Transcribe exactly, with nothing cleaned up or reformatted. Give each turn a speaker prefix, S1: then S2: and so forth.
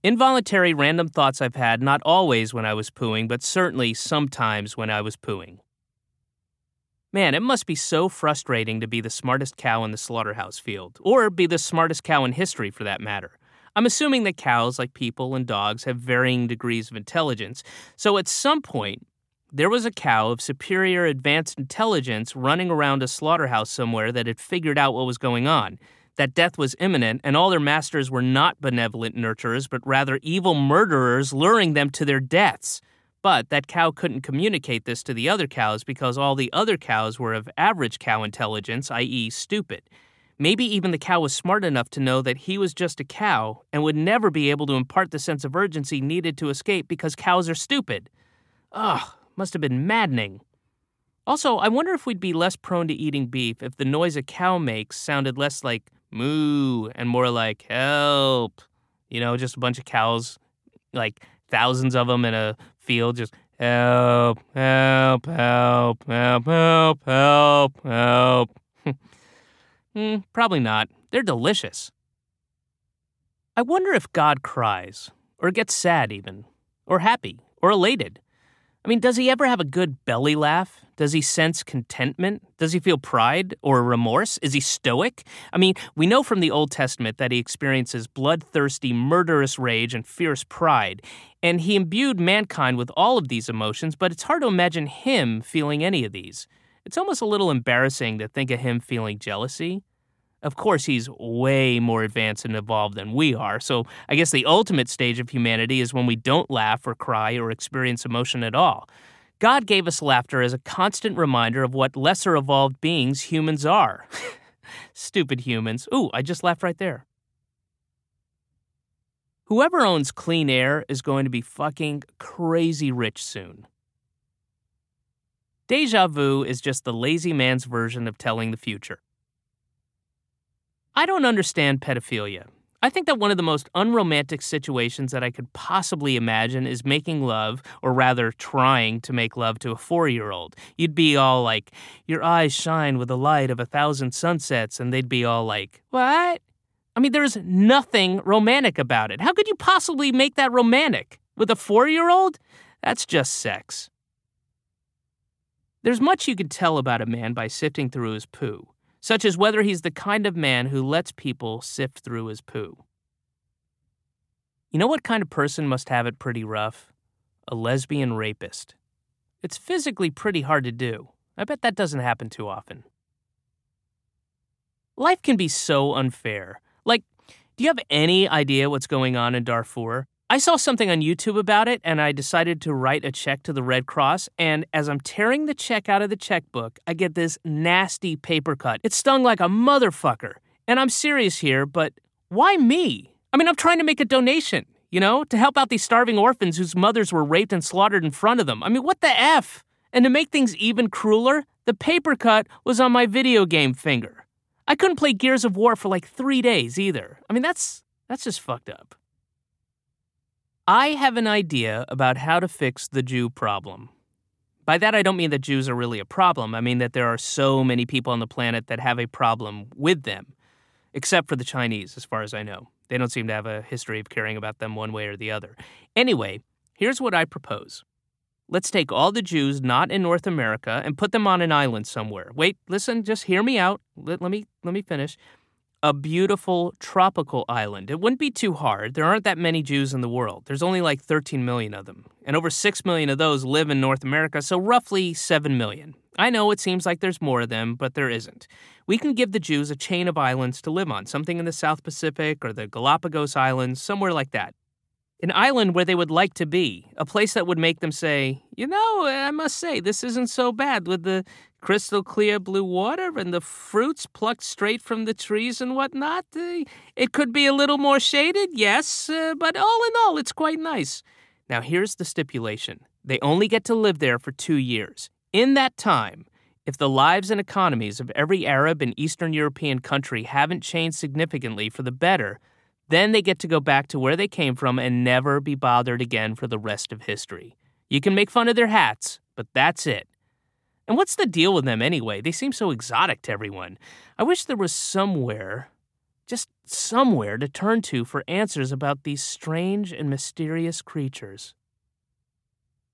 S1: Involuntary random thoughts I've had, not always when I was pooing, but certainly sometimes when I was pooing. Man, it must be so frustrating to be the smartest cow in the slaughterhouse field, or be the smartest cow in history for that matter. I'm assuming that cows, like people and dogs, have varying degrees of intelligence, so at some point, there was a cow of superior advanced intelligence running around a slaughterhouse somewhere that had figured out what was going on, that death was imminent, and all their masters were not benevolent nurturers, but rather evil murderers luring them to their deaths. But that cow couldn't communicate this to the other cows because all the other cows were of average cow intelligence, that is stupid. Maybe even the cow was smart enough to know that he was just a cow and would never be able to impart the sense of urgency needed to escape because cows are stupid. Ugh, must have been maddening. Also, I wonder if we'd be less prone to eating beef if the noise a cow makes sounded less like moo and more like help. You know, just a bunch of cows, like thousands of them in a field, just help, help, help, help, help, help, help. mm, probably not. They're delicious. I wonder if God cries, or gets sad even, or happy, or elated. I mean, does he ever have a good belly laugh? Does he sense contentment? Does he feel pride or remorse? Is he stoic? I mean, we know from the Old Testament that he experiences bloodthirsty, murderous rage and fierce pride, and he imbued mankind with all of these emotions, but it's hard to imagine him feeling any of these. It's almost a little embarrassing to think of him feeling jealousy. Of course, he's way more advanced and evolved than we are, so I guess the ultimate stage of humanity is when we don't laugh or cry or experience emotion at all. God gave us laughter as a constant reminder of what lesser evolved beings humans are. Stupid humans. Ooh, I just laughed right there. Whoever owns clean air is going to be fucking crazy rich soon. Deja vu is just the lazy man's version of telling the future. I don't understand pedophilia. I think that one of the most unromantic situations that I could possibly imagine is making love, or rather trying to make love to a four-year-old. You'd be all like, your eyes shine with the light of a thousand sunsets, and they'd be all like, what? I mean, there's nothing romantic about it. How could you possibly make that romantic? With a four-year-old? That's just sex. There's much you could tell about a man by sifting through his poo, such as whether he's the kind of man who lets people sift through his poo. You know what kind of person must have it pretty rough? A lesbian rapist. It's physically pretty hard to do. I bet that doesn't happen too often. Life can be so unfair. Like, do you have any idea what's going on in Darfur? I saw something on YouTube about it, and I decided to write a check to the Red Cross, and as I'm tearing the check out of the checkbook, I get this nasty paper cut. It stung like a motherfucker. And I'm serious here, but why me? I mean, I'm trying to make a donation, you know, to help out these starving orphans whose mothers were raped and slaughtered in front of them. I mean, what the F? And to make things even crueler, the paper cut was on my video game finger. I couldn't play Gears of War for like three days either. I mean, that's that's just fucked up. I have an idea about how to fix the Jew problem. By that, I don't mean that Jews are really a problem. I mean that there are so many people on the planet that have a problem with them, except for the Chinese, as far as I know. They don't seem to have a history of caring about them one way or the other. Anyway, here's what I propose. Let's take all the Jews not in North America and put them on an island somewhere. Wait, listen, just hear me out. Let, let me let me finish. A beautiful tropical island. It wouldn't be too hard. There aren't that many Jews in the world. There's only like thirteen million of them. And over six million of those live in North America, so roughly seven million. I know it seems like there's more of them, but there isn't. We can give the Jews a chain of islands to live on, something in the South Pacific or the Galapagos Islands, somewhere like that. An island where they would like to be, a place that would make them say, you know, I must say, this isn't so bad with the crystal clear blue water and the fruits plucked straight from the trees and whatnot. Uh, it could be a little more shaded, yes, uh, but all in all, it's quite nice. Now, here's the stipulation. They only get to live there for two years. In that time, if the lives and economies of every Arab and Eastern European country haven't changed significantly for the better, then they get to go back to where they came from and never be bothered again for the rest of history. You can make fun of their hats, but that's it. And what's the deal with them anyway? They seem so exotic to everyone. I wish there was somewhere, just somewhere to turn to for answers about these strange and mysterious creatures.